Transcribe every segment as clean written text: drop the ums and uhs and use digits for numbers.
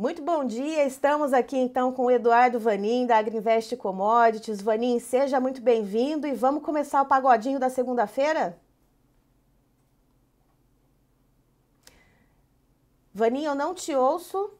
Muito bom dia, estamos aqui então com o Eduardo Vanin, da Agrinvest Commodities. Vanin, seja muito bem-vindo e vamos começar o pagodinho da segunda-feira? Vanin, eu não te ouço.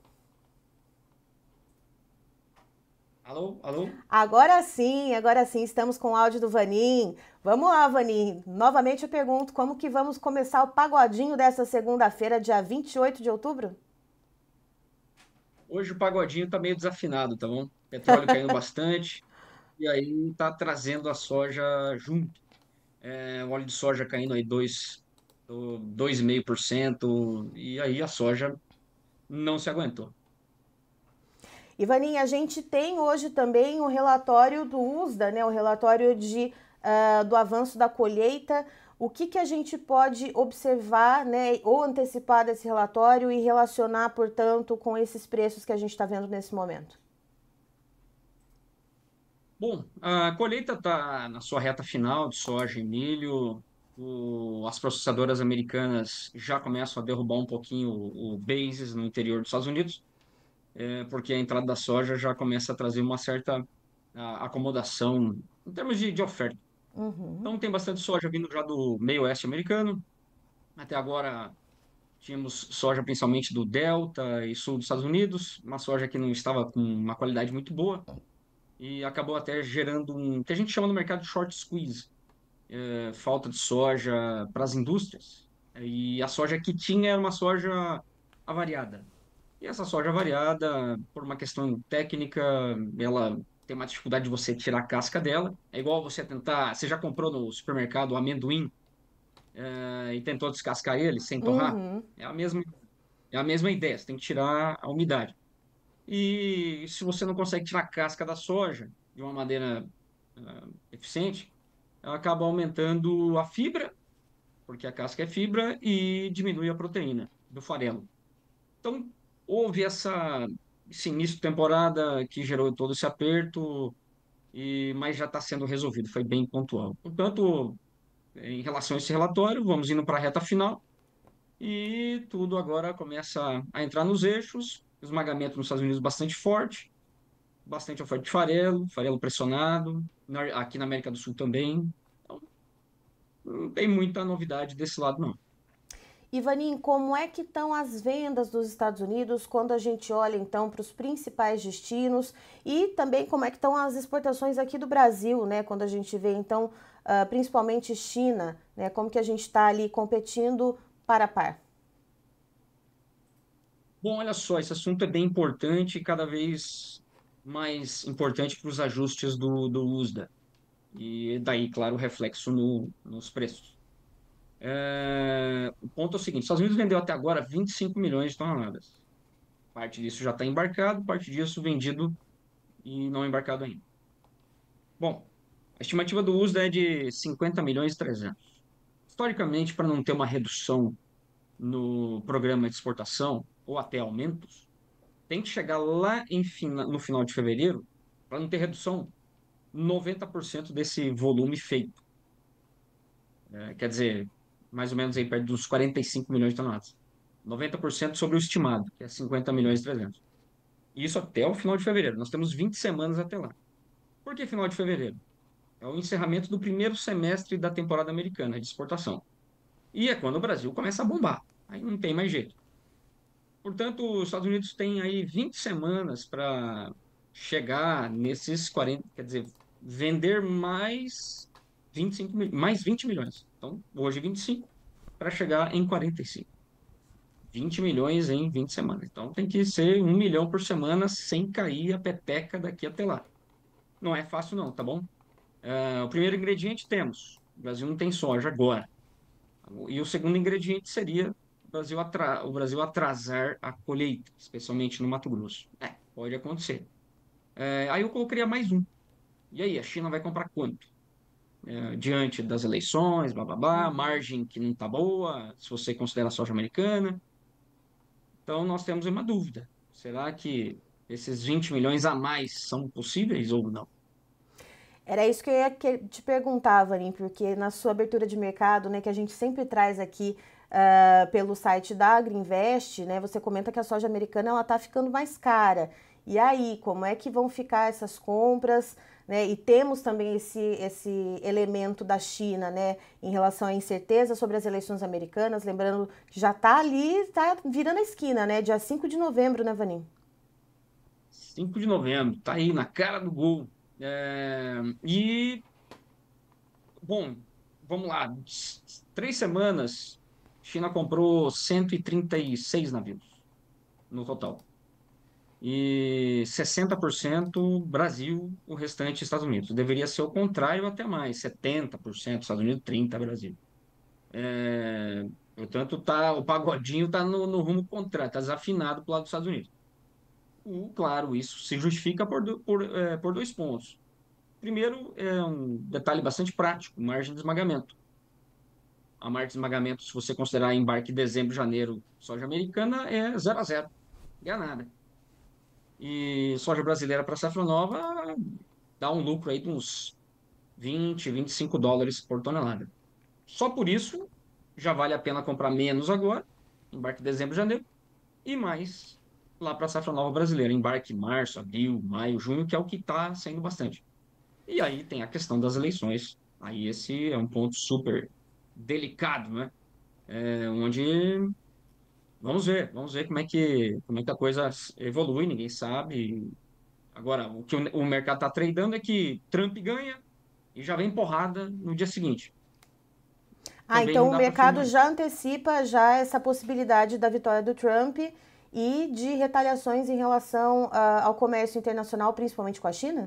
Alô, alô? Agora sim, estamos com o áudio do Vanin. Vamos lá, Vanin. Novamente eu pergunto, como que vamos começar o pagodinho dessa segunda-feira, dia 28 de outubro? Hoje o pagodinho tá meio desafinado, tá bom? Petróleo caindo bastante e aí tá trazendo a soja junto. O óleo de soja caindo aí 2,5% e aí a soja não se aguentou. Ivaninha, a gente tem hoje também o relatório do USDA, né, o relatório do avanço da colheita. O que a gente pode observar, né, ou antecipar desse relatório e relacionar, portanto, com esses preços que a gente está vendo nesse momento? Bom, a colheita está na sua reta final de soja e milho. As processadoras americanas já começam a derrubar um pouquinho o basis no interior dos Estados Unidos, porque a entrada da soja já começa a trazer uma certa acomodação em termos de oferta. Uhum. Então tem bastante soja vindo já do meio oeste americano. Até agora tínhamos soja principalmente do Delta e sul dos Estados Unidos, uma soja que não estava com uma qualidade muito boa e acabou até gerando um que a gente chama no mercado de short squeeze, falta de soja para as indústrias. E a soja que tinha era uma soja avariada. E essa soja variada, por uma questão técnica, ela tem uma dificuldade de você tirar a casca dela. É igual você tentar. Você já comprou no supermercado amendoim, e tentou descascar ele sem torrar? Uhum. É a mesma ideia. Você tem que tirar a umidade. E se você não consegue tirar a casca da soja de uma maneira eficiente, ela acaba aumentando a fibra, porque a casca é fibra, e diminui a proteína do farelo. Então, houve esse início de temporada que gerou todo esse aperto, mas já está sendo resolvido, foi bem pontual. Portanto, em relação a esse relatório, vamos indo para a reta final e tudo agora começa a entrar nos eixos. Esmagamento nos Estados Unidos bastante oferta de farelo, farelo pressionado, aqui na América do Sul também. Então, não tem muita novidade desse lado, não. Ivanin, como é que estão as vendas dos Estados Unidos quando a gente olha então para os principais destinos e também como é que estão as exportações aqui do Brasil, né? Quando a gente vê então principalmente China, né? Como que a gente está ali competindo par a par? Bom, olha só, esse assunto é bem importante e cada vez mais importante para os ajustes do USDA. E daí, claro, o reflexo nos preços. O ponto é o seguinte: os Estados Unidos vendeu até agora 25 milhões de toneladas. Parte disso já está embarcado, parte disso vendido e não embarcado ainda. Bom, a estimativa do USDA é de 50 milhões e 300. Historicamente, para não ter uma redução no programa de exportação ou até aumentos, tem que chegar lá no final de fevereiro, para não ter redução, 90% desse volume feito. Quer dizer, mais ou menos aí perto dos 45 milhões de toneladas. 90% sobre o estimado, que é 50 milhões e 300. Isso até o final de fevereiro. Nós temos 20 semanas até lá. Por que final de fevereiro? É o encerramento do primeiro semestre da temporada americana de exportação. E é quando o Brasil começa a bombar. Aí não tem mais jeito. Portanto, os Estados Unidos têm aí 20 semanas para chegar nesses 40, quer dizer, vender mais 20 milhões. Então, hoje 25 para chegar em 45. 20 milhões em 20 semanas. Então, tem que ser 1 milhão por semana sem cair a peteca daqui até lá. Não é fácil não, tá bom? O primeiro ingrediente temos. O Brasil não tem soja agora. E o segundo ingrediente seria o Brasil atrasar a colheita, especialmente no Mato Grosso. Pode acontecer. Aí eu colocaria mais um. E aí, a China vai comprar quanto? Diante das eleições, blá blá blá, Uhum. margem que não está boa, se você considera a soja americana. Então, nós temos uma dúvida. Será que esses 20 milhões a mais são possíveis ou não? Era isso que eu ia te perguntar, Valim, porque na sua abertura de mercado, né, que a gente sempre traz aqui pelo site da Agriinvest, né, você comenta que a soja americana ela está ficando mais cara. E aí, como é que vão ficar essas compras? Né? E temos também esse elemento da China, né, em relação à incerteza sobre as eleições americanas, lembrando que já está ali, está virando a esquina, né? Dia 5 de novembro, né, Vanim? 5 de novembro, tá aí na cara do gol. E, bom, vamos lá. 3 semanas, China comprou 136 navios no total. E 60% Brasil, o restante Estados Unidos. Deveria ser o contrário até mais, 70% Estados Unidos, 30% Brasil. Portanto, o pagodinho está no rumo contrário, está desafinado para o lado dos Estados Unidos. Claro, isso se justifica por 2 pontos. Primeiro, é um detalhe bastante prático, margem de esmagamento. A margem de esmagamento, se você considerar embarque dezembro, janeiro, soja americana, é 0 a 0, ganha nada. E soja brasileira para safra nova dá um lucro aí de uns 20, US$ 25 por tonelada. Só por isso já vale a pena comprar menos agora, embarque dezembro, janeiro, e mais lá para a safra nova brasileira, embarque março, abril, maio, junho, que é o que está saindo bastante. E aí tem a questão das eleições. Aí esse é um ponto super delicado, né? Onde vamos ver como é que a coisa evolui, ninguém sabe. Agora, o que o mercado está tradando é que Trump ganha e já vem porrada no dia seguinte. Ah, Também então não o dá para mercado afirmar isso. já antecipa já essa possibilidade da vitória do Trump e de retaliações em relação ao comércio internacional, principalmente com a China?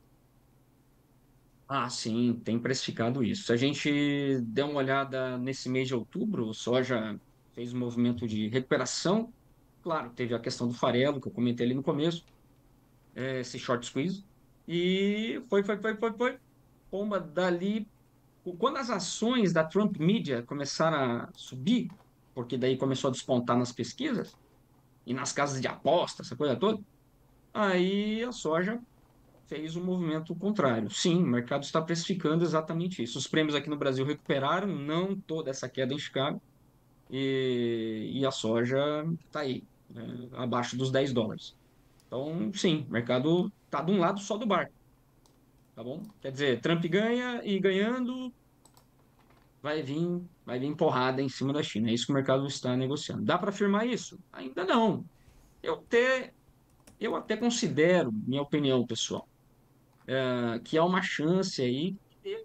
Ah, sim, tem precificado isso. Se a gente der uma olhada nesse mês de outubro, o soja fez um movimento de recuperação. Claro, teve a questão do farelo, que eu comentei ali no começo, esse short squeeze. E foi. Pomba dali. Quando as ações da Trump Media começaram a subir, porque daí começou a despontar nas pesquisas e nas casas de aposta, essa coisa toda, aí a soja fez um movimento contrário. Sim, o mercado está precificando exatamente isso. Os prêmios aqui no Brasil recuperaram, não toda essa queda em Chicago, e a soja está aí, né, abaixo dos US$ 10. Então, sim, o mercado está de um lado só do barco, tá bom? Quer dizer, Trump ganha e ganhando vai vir porrada em cima da China. É isso que o mercado está negociando. Dá para afirmar isso? Ainda não. Eu até considero, minha opinião pessoal, que há uma chance aí de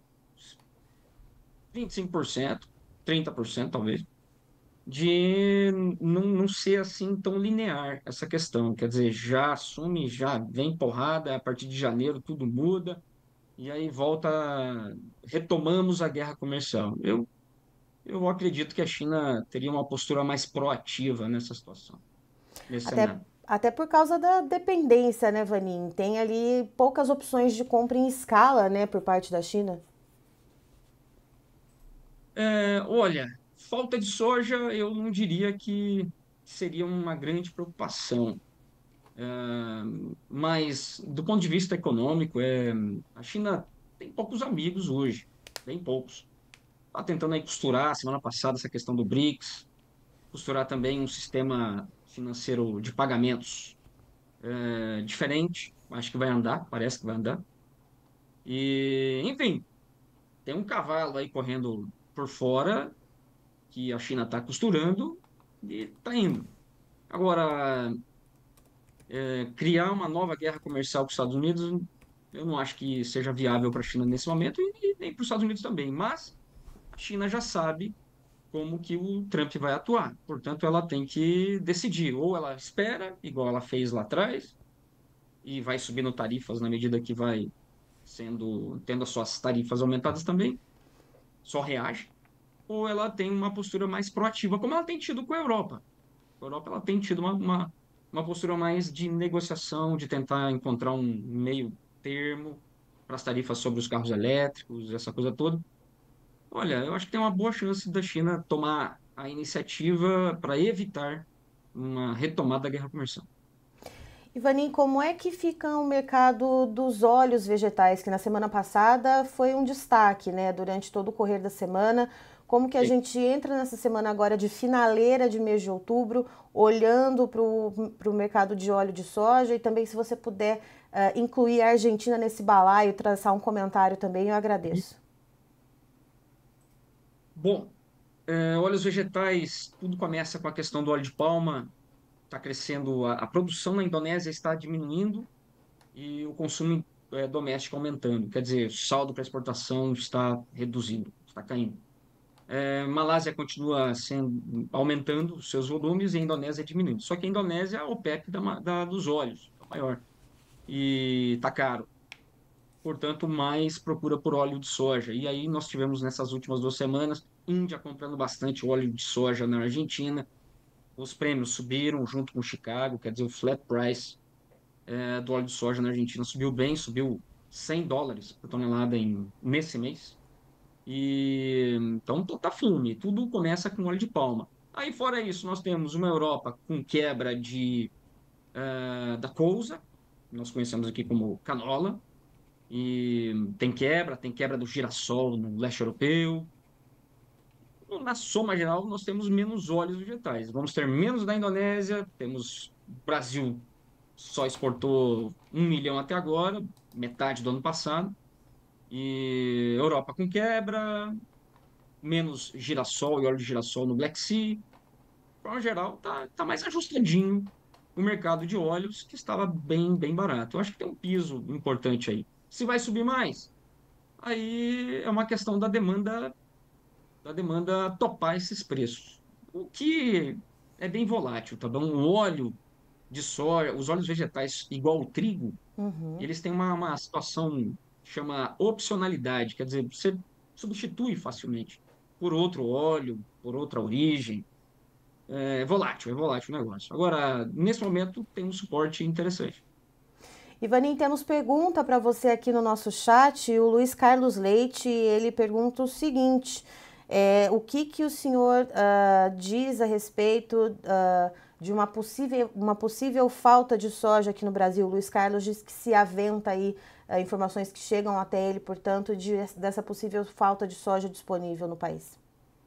25%, 30% talvez, de não ser assim tão linear essa questão. Quer dizer, já assume, já vem porrada, a partir de janeiro tudo muda, e aí volta, retomamos a guerra comercial. Eu acredito que a China teria uma postura mais proativa nessa situação, nesse Até, cenário. até por causa da dependência, né, Vanin? Tem ali poucas opções de compra em escala, né, por parte da China. Olha, falta de soja eu não diria que seria uma grande preocupação. Mas, do ponto de vista econômico, a China tem poucos amigos hoje, bem poucos. Está tentando aí costurar, semana passada, essa questão do BRICS, costurar também um sistema financeiro de pagamentos diferente. Acho que vai andar, parece que vai andar. E, enfim, tem um cavalo aí correndo por fora que a China está costurando e está indo. Agora, criar uma nova guerra comercial com os Estados Unidos, eu não acho que seja viável para a China nesse momento e nem para os Estados Unidos também. Mas a China já sabe como que o Trump vai atuar. Portanto, ela tem que decidir. Ou ela espera, igual ela fez lá atrás, e vai subindo tarifas na medida que vai tendo as suas tarifas aumentadas também, só reage, ou ela tem uma postura mais proativa, como ela tem tido com a Europa. A Europa ela tem tido uma postura mais de negociação, de tentar encontrar um meio termo para as tarifas sobre os carros elétricos, essa coisa toda. Olha, eu acho que tem uma boa chance da China tomar a iniciativa para evitar uma retomada da guerra comercial. Ivanin, como é que fica o mercado dos óleos vegetais, que na semana passada foi um destaque, né, durante todo o correr da semana, Como que a Sim. gente entra nessa semana agora de finaleira de mês de outubro, olhando para o mercado de óleo de soja, e também se você puder incluir a Argentina nesse balaio, traçar um comentário também, eu agradeço. Bom, óleos vegetais, tudo começa com a questão do óleo de palma. Está crescendo, a produção na Indonésia está diminuindo e o consumo doméstico aumentando. Quer dizer, o saldo para exportação está reduzindo, está caindo. Malásia continua aumentando os seus volumes e a Indonésia diminuindo. Só que a Indonésia é a OPEP dos óleos, é o maior. E está caro. Portanto, mais procura por óleo de soja. E aí nós tivemos nessas últimas 2 semanas, Índia comprando bastante óleo de soja na Argentina. Os prêmios subiram junto com Chicago, quer dizer, o flat price do óleo de soja na Argentina subiu bem, subiu US$ 100 por tonelada nesse mês. E então tá firme, tudo começa com óleo de palma. Aí fora isso, nós temos uma Europa com quebra da colza, nós conhecemos aqui como canola, e tem quebra do girassol no leste europeu. Na soma geral, nós temos menos óleos vegetais. Vamos ter menos da Indonésia, temos Brasil só exportou 1 milhão até agora, metade do ano passado, e Europa com quebra, menos girassol e óleo de girassol no Black Sea. De forma geral, tá mais ajustadinho o mercado de óleos, que estava bem, bem barato. Eu acho que tem um piso importante aí. Se vai subir mais, aí é uma questão da demanda topar esses preços. O que é bem volátil, tá bom? O óleo de soja, os óleos vegetais, igual o trigo, Uhum. eles têm uma situação que chama opcionalidade, quer dizer, você substitui facilmente por outro óleo, por outra origem. É volátil o negócio. Agora, nesse momento, tem um suporte interessante. Ivanin, temos pergunta para você aqui no nosso chat. O Luiz Carlos Leite, ele pergunta o seguinte: o que que o senhor diz a respeito de uma possível falta de soja aqui no Brasil? O Luiz Carlos diz que se aventa aí informações que chegam até ele, portanto, dessa possível falta de soja disponível no país.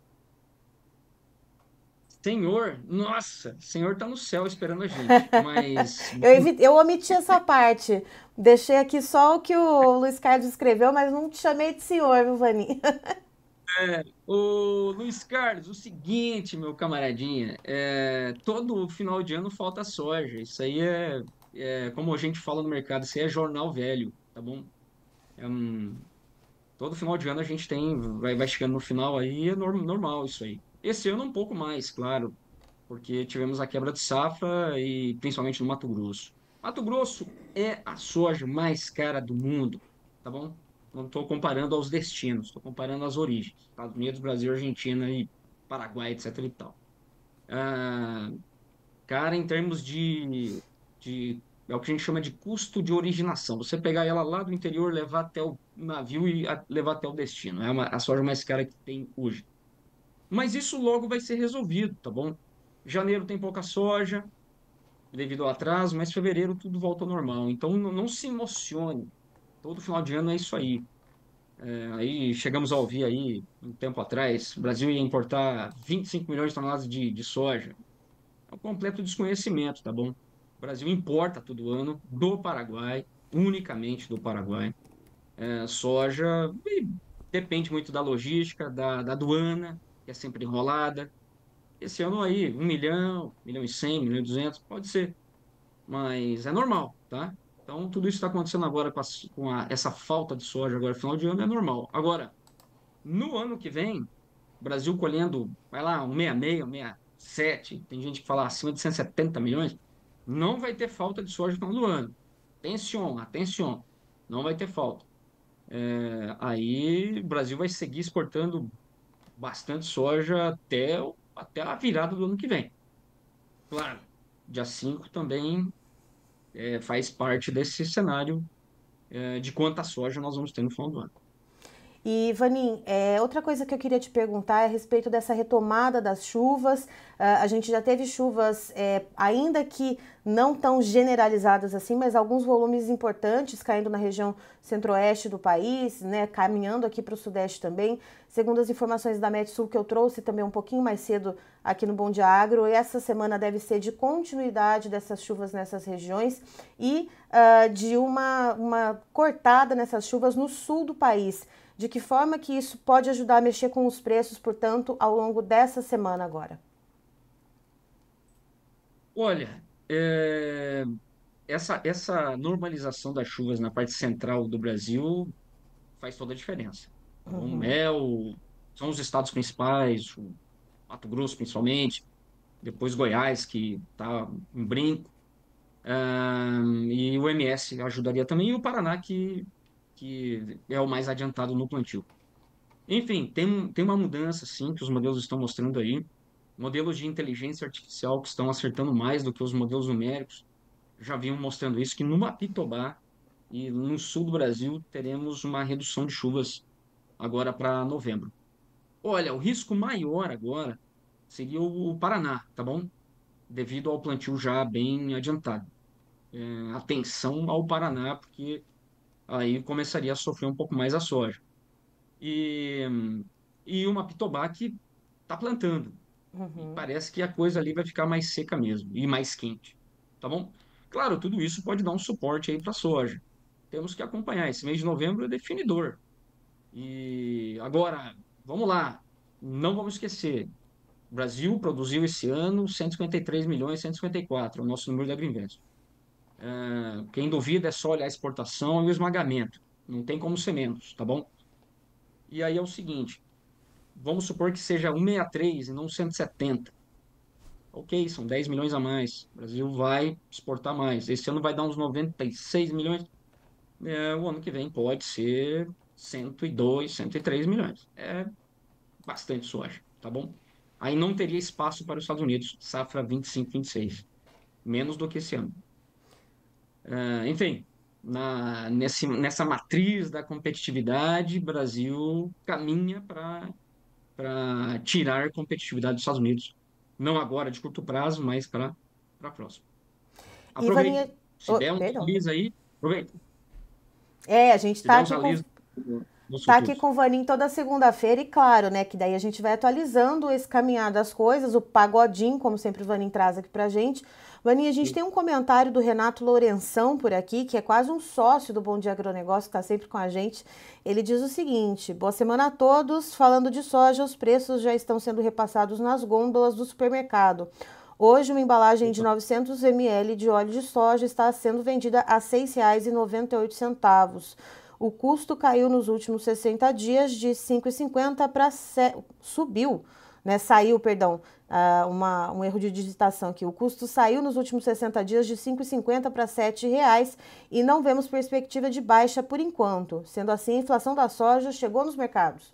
Senhor, nossa, Senhor está no céu esperando a gente, mas Eu omiti essa parte. Deixei aqui só o que o Luiz Carlos escreveu, mas não te chamei de senhor, viu, Vani? o Luiz Carlos, o seguinte, meu camaradinha, todo final de ano falta soja. Isso aí como a gente fala no mercado, isso aí é jornal velho, tá bom? É todo final de ano a gente vai chegando no final aí, é normal isso aí. Esse ano um pouco mais, claro, porque tivemos a quebra de safra e principalmente no Mato Grosso. Mato Grosso é a soja mais cara do mundo, tá bom? Não estou comparando aos destinos, estou comparando às origens. Estados Unidos, Brasil, Argentina e Paraguai, etc e tal. Ah, cara, em termos é o que a gente chama de custo de originação. Você pegar ela lá do interior, levar até o navio e levar até o destino. É a soja mais cara que tem hoje. Mas isso logo vai ser resolvido, tá bom? Janeiro tem pouca soja, devido ao atraso, mas fevereiro tudo volta ao normal. Então não se emocione. Todo final de ano é isso aí. Aí chegamos a ouvir aí, um tempo atrás, o Brasil ia importar 25 milhões de toneladas de soja. É um completo desconhecimento, tá bom? O Brasil importa todo ano do Paraguai, unicamente do Paraguai, soja, e depende muito da logística, da aduana, que é sempre enrolada. Esse ano aí, 1 milhão, 1 milhão e 100, 1 milhão e 200, pode ser, mas é normal, tá? Então, tudo isso está acontecendo agora essa falta de soja agora, final de ano, é normal. Agora, no ano que vem, o Brasil colhendo, vai lá, um 66, um 67, tem gente que fala acima de 170 milhões, não vai ter falta de soja no final do ano. Atenção, atenção, não vai ter falta. Aí, o Brasil vai seguir exportando bastante soja até a virada do ano que vem. Claro, dia 5 também faz parte desse cenário de quanta soja nós vamos ter no final do ano. E, Vanim, outra coisa que eu queria te perguntar é a respeito dessa retomada das chuvas. A gente já teve chuvas, ainda que não tão generalizadas assim, mas alguns volumes importantes caindo na região centro-oeste do país, né, caminhando aqui para o sudeste também. Segundo as informações da Metsul que eu trouxe também um pouquinho mais cedo aqui no Bom Dia Agro, essa semana deve ser de continuidade dessas chuvas nessas regiões e de uma cortada nessas chuvas no sul do país. De que forma que isso pode ajudar a mexer com os preços, portanto, ao longo dessa semana agora? Olha, essa normalização das chuvas na parte central do Brasil faz toda a diferença. Tá bom? São os estados principais, o Mato Grosso principalmente, depois Goiás, que está em brinco, e o MS ajudaria também, e o Paraná, que é o mais adiantado no plantio. Enfim, tem uma mudança, sim, que os modelos estão mostrando aí, modelos de inteligência artificial que estão acertando mais do que os modelos numéricos, já vinham mostrando isso, que no Mapitobá e no sul do Brasil teremos uma redução de chuvas agora para novembro. Olha, o risco maior agora seria o Paraná, tá bom? Devido ao plantio já bem adiantado. Atenção ao Paraná, porque aí começaria a sofrer um pouco mais a soja. E, e uma pitobá que está plantando. E parece que a coisa ali vai ficar mais seca mesmo e mais quente. Tá bom? Claro, tudo isso pode dar um suporte aí para a soja. Temos que acompanhar. Esse mês de novembro é definidor. E agora, vamos lá. Não vamos esquecer. O Brasil produziu esse ano 153 milhões, 154, é o nosso número da Agrinvest. Quem duvida é só olhar a exportação e o esmagamento. Não tem como ser menos, tá bom? E aí é o seguinte, vamos supor que seja 163 e não 170. Ok, são 10 milhões a mais. O Brasil vai exportar mais. Esse ano vai dar uns 96 milhões. O ano que vem pode ser 102, 103 milhões. É bastante soja, tá bom? Aí não teria espaço para os Estados Unidos, safra 25, 26. Menos do que esse ano. Enfim, nessa matriz da competitividade, Brasil caminha para tirar competitividade dos Estados Unidos. Não agora, de curto prazo, mas para próximo. E Aproveita. Vaninha, Se der uns perdão. alis aí, aproveita. A gente Se tá der uns aqui com alis nos Tá aqui futuros. com o Vanim toda segunda-feira e claro, né, que daí a gente vai atualizando esse caminhar das coisas, o pagodinho, como sempre o Vanim traz aqui pra gente. Vanim, a gente tem um comentário do Renato Lourenção por aqui, que é quase um sócio do Bom Dia Agronegócio, que tá sempre com a gente. Ele diz o seguinte: boa semana a todos. Falando de soja, os preços já estão sendo repassados nas gôndolas do supermercado. Hoje, uma embalagem de Opa. 900 ml de óleo de soja está sendo vendida a R$ 6,98. O custo caiu nos últimos 60 dias de 5,50 para subiu, né? Saiu, perdão, um erro de digitação aqui. O custo saiu nos últimos 60 dias de 5,50 para R$ 7,00 e não vemos perspectiva de baixa por enquanto. Sendo assim, a inflação da soja chegou nos mercados.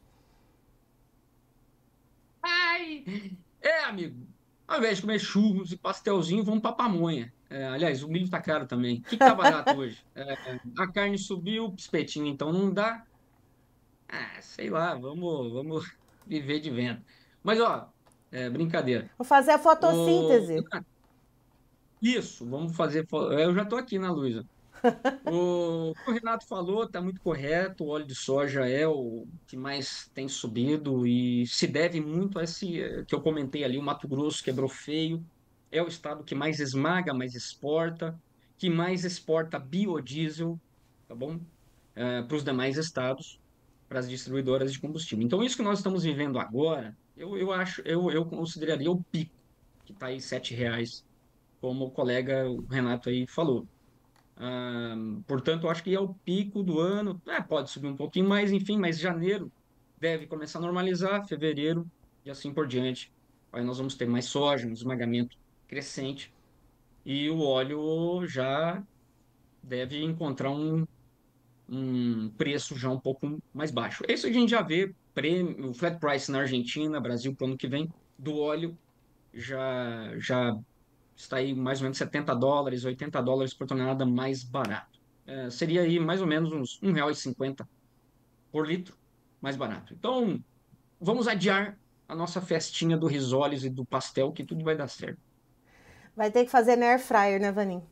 Ai! Amigo, ao invés de comer churros e pastelzinho, vamos para pamonha. Aliás, o milho tá caro também. O que que tá barato hoje? A carne subiu, o espetinho então não dá. Sei lá, vamos viver de venda. Mas, ó, brincadeira. Vou fazer a O... fotossíntese. Isso, vamos fazer. Eu já tô aqui na Luísa. O Renato falou, está muito correto. O óleo de soja é o que mais tem subido e se deve muito a esse que eu comentei ali. O Mato Grosso quebrou feio, é o estado que mais esmaga, mais exporta, que mais exporta biodiesel, tá bom? Para os demais estados, para as distribuidoras de combustível. Então, isso que nós estamos vivendo agora, eu acho, eu consideraria o pico, que está aí R$ 7, como o colega o Renato aí falou. Portanto, eu acho que é o pico do ano. Pode subir um pouquinho mais, enfim, mas janeiro deve começar a normalizar, fevereiro e assim por diante. Aí nós vamos ter mais soja, um esmagamento crescente e o óleo já deve encontrar um preço já um pouco mais baixo. Isso a gente já vê, o flat price na Argentina, Brasil, para o ano que vem, do óleo já está aí mais ou menos US$ 70, US$ 80 por tonelada mais barato. Seria aí mais ou menos uns R$ 1,50 por litro. mais barato. Então, vamos adiar a nossa festinha do risoles e do pastel, que tudo vai dar certo. Vai ter que fazer na air fryer, né, Vanim?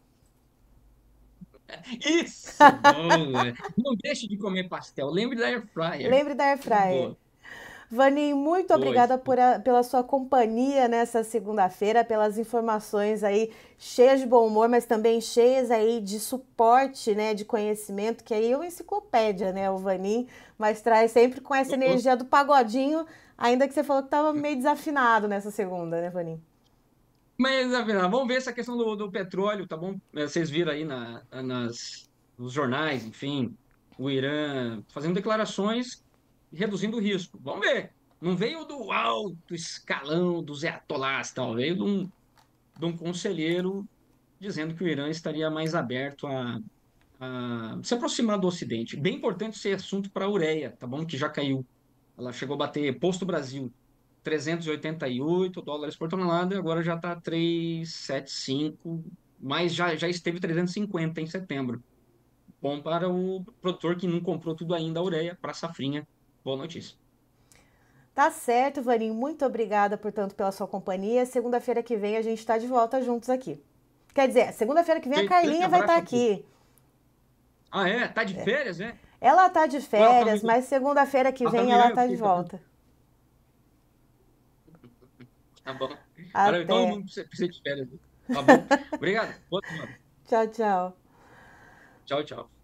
Isso, boa! Não deixe de comer pastel. Lembre da air fryer. Lembre da air Tudo fryer. boa. Vanim, muito Pois. obrigada pela sua companhia nessa segunda-feira, pelas informações aí cheias de bom humor, mas também cheias aí de suporte, né, de conhecimento, que aí é uma enciclopédia, né, o Vanim, mas traz sempre com essa energia do pagodinho, ainda que você falou que estava meio desafinado nessa segunda, né, Vanim? Mas, afinal, vamos ver essa questão do petróleo, tá bom? Vocês viram aí nos jornais, enfim, o Irã fazendo declarações e reduzindo o risco. Vamos ver. Não veio do alto escalão dos ayatollahs, tal. Veio de um conselheiro dizendo que o Irã estaria mais aberto a se aproximar do Ocidente. Bem importante esse assunto para a ureia, tá bom? Que já caiu. Ela chegou a bater posto Brasil 388 dólares por tonelada, e agora já está 375, mas já esteve 350 em setembro. Bom para o produtor que não comprou tudo ainda, a ureia, para a safrinha. Boa notícia. Tá certo, Vanim, muito obrigada, portanto, pela sua companhia. Segunda-feira que vem a gente está de volta juntos aqui. Quer dizer, segunda-feira que vem a Grande Carlinha vai estar abraço a todos. aqui. Ah, é? Tá de férias, é? Ela tá de Ou ela tá no férias, mas segunda-feira que ela tá vem no ela Irã? Eu tá de fiquei sabendo. volta. Tá bom. Maravilha. Todo Até. mundo precisa de férias. Tá bom? Obrigado. Boa semana. Tchau, tchau. Tchau, tchau.